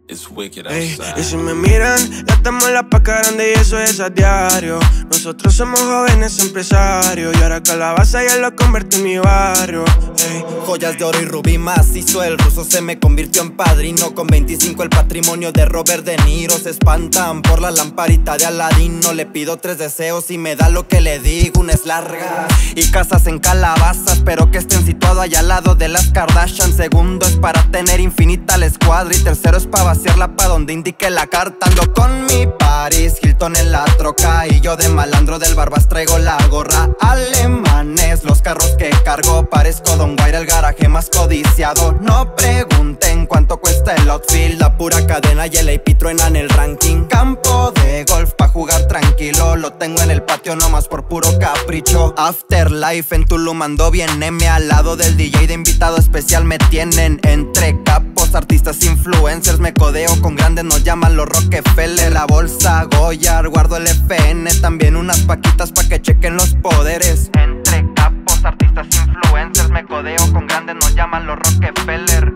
It's wicked Ey, outside. y si me miran, gastamos la paca grande y eso es a diario. Nosotros somos jóvenes empresarios y ahora Calabaza ya lo convertí en mi barrio. Ey. Joyas de oro y rubí macizo, el ruso se me convirtió en padrino. Con 25 el patrimonio de Robert De Niro. Se espantan por la lamparita de Aladino. Le pido 3 deseos y me da lo que le digo. Una es larga y casas en Calabazas, pero que estén situados allá al lado de las Kardashian. Segundo es para tener infinita la escuadra. Y tercero es para vaciarla pa' donde indique la carta. Ando con mi Paris Hilton en la troca y yo de malandro del Barbas traigo la gorra. Alemanes, los carros que cargo, parezco Don Guaira, el garaje más codiciado. No pregunten cuánto cuesta el outfit, la pura cadena y el AP truenan el ranking. Campo de golf pa' jugar tranquilo, lo tengo en el patio nomás por puro capricho. Afterlife en Tulum ando bien M, al lado del DJ de invitado especial me tienen. Entre capos, artistas, influencers, me codeo con grandes, nos llaman los Rockefeller. La bolsa Goyard, guardo el FN, también unas paquitas pa' que chequen los poderes. Entre capos, artistas, influencers, me codeo con grandes, nos llaman los Rockefeller.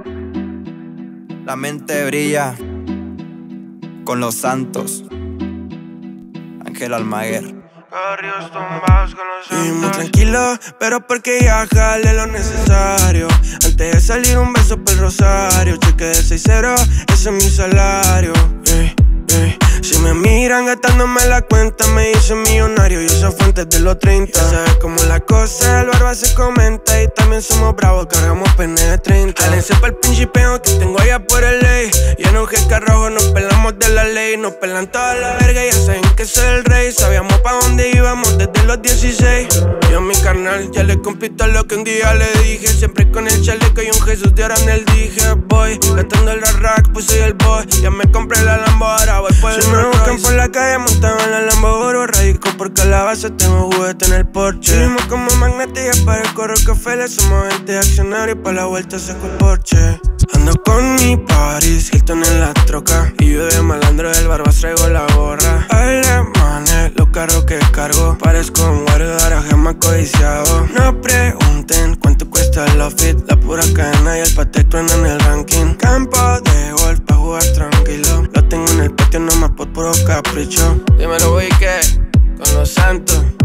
La mente brilla con los santos. Ángel Almaguer. Barrios tumbados con los santos. Y muy tranquilo, pero porque ya jale lo necesario. Antes de salir un beso pel rosario. Cheque de 6-0, ese es mi salario. Si me miran gastándome la cuenta, me hice millonario y eso fue antes de los 30. Ya sabes cómo la cosa, el barba se comenta y también somos bravos, cargamos pene de 30. Jálense pa'l pinche peo que tengo allá por el ley. Y en un jeca rojo nos pelamos de la ley. Nos pelan toda la verga, ya saben que soy el rey. Sabíamos pa' dónde íbamos desde los 16. Yo a mi carnal ya le cumplí todo lo que un día le dije. Siempre con el chaleco y un Jesús de ahora en el dije. Voy gastando el rack, pues soy el boy. Ya me compré la Lambo, ahora voy por el si me buscan por la calle montado en la Lambo Oro. Radico por Calabaza, tengo juguete en el Porsche. Vivimos como magnetillas para el Rockefeller. Somos 20 accionarios, pa' la vuelta saco el Porsche. Ando con mi Paris Hilton en la troca y yo de malandro del Barbas traigo la gorra. Alemanes, los carros que cargo, parezco un guardia, garaje más codiciado. No pregunten cuánto cuesta el outfit, la pura cadena y el pate truenan el ranking. Campo de golf pa' jugar tranquilo, lo tengo en el patio nomás por puro capricho. Dímelo, wey, que con los santos.